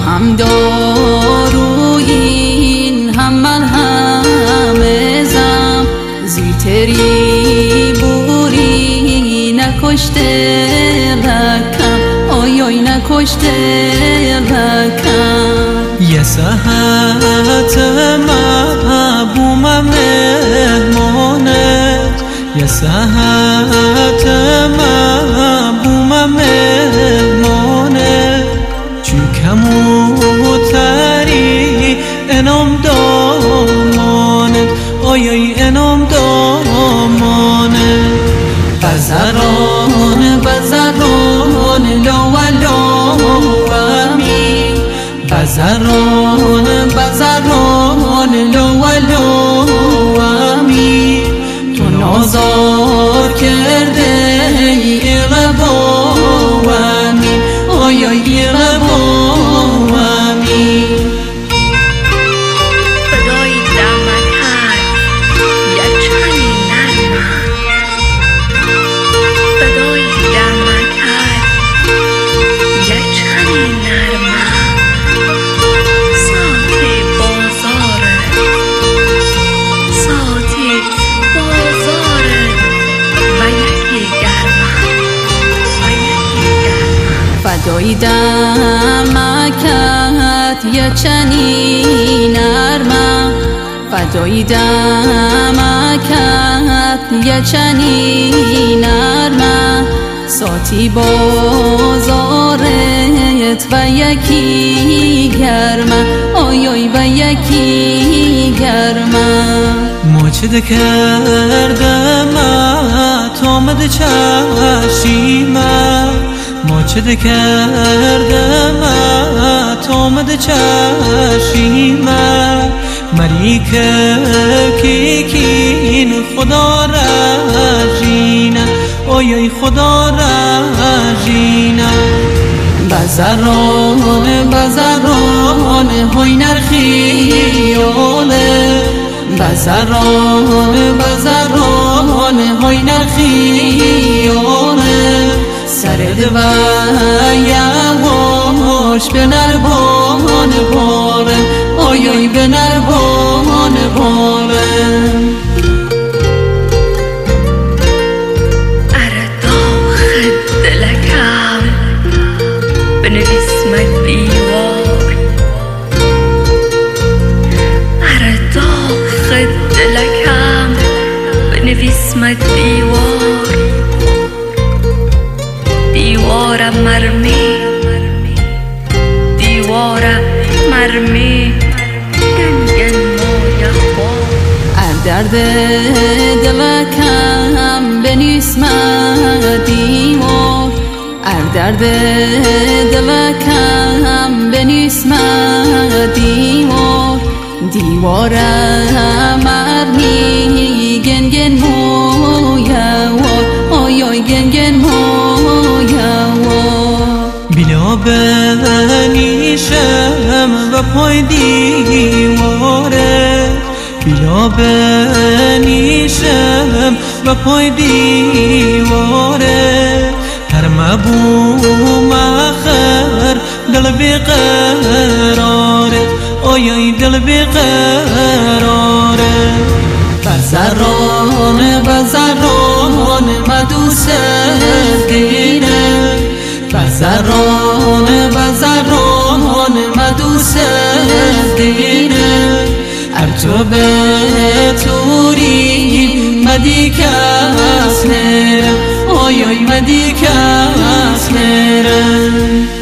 هم داروین هم مرهم زم زیتری بوری نکشته لکم آی آی نکشته لکم یه ساعت محبوم مهمانت یه ساعت محبوم مهمانت چو کموتری انام دامانت آی آی انام دامانت بزران بزران لوامی بزران بزران لوامی تو نازار کرده ای ربامی آی آی ربامی فدای دمکت یک چنین نرمم فدای دمکت یک چنین نرمم ساعتی بازارت ساعتی بازارت و یکی گرمم و یکی گرمم فدای دمکت یه چنین نرمم فدای دمکت یه چنین نرمم ساعتی بازارت و یکی گرمم آی آی و یکی گرمم مچد کردم آمد چشیمم مچد کردم آمد چشیمم مری که کین خدا رجینه آی آی خدا رجینه بزران بزران های نرخیاله بزران بزران های نرخیاله سرد و یواش به نربان باره آی آی به نربان باره اره داخل دلکم بنویسم دیوار اره داخل دلکم بنویسم دیوار دیوارم مرمی دیوارم مرمی گنگن مایه خواه درد دلکم بنویسم دیوار درد دلکم بنویسم دیوار دیوارم مرمی گنگن مویوار آی آی گنگن مویوار بلا بنیشم و پای دیواره بلا بنیشم و پای دیواره هر مبوم آخر دل بیقراره آی آی دل بیقراره بزران بزران مدوس دینه بزران بزران مدوس دینه ارتو به توری مدی کس نرم آی آی مدی کس نرم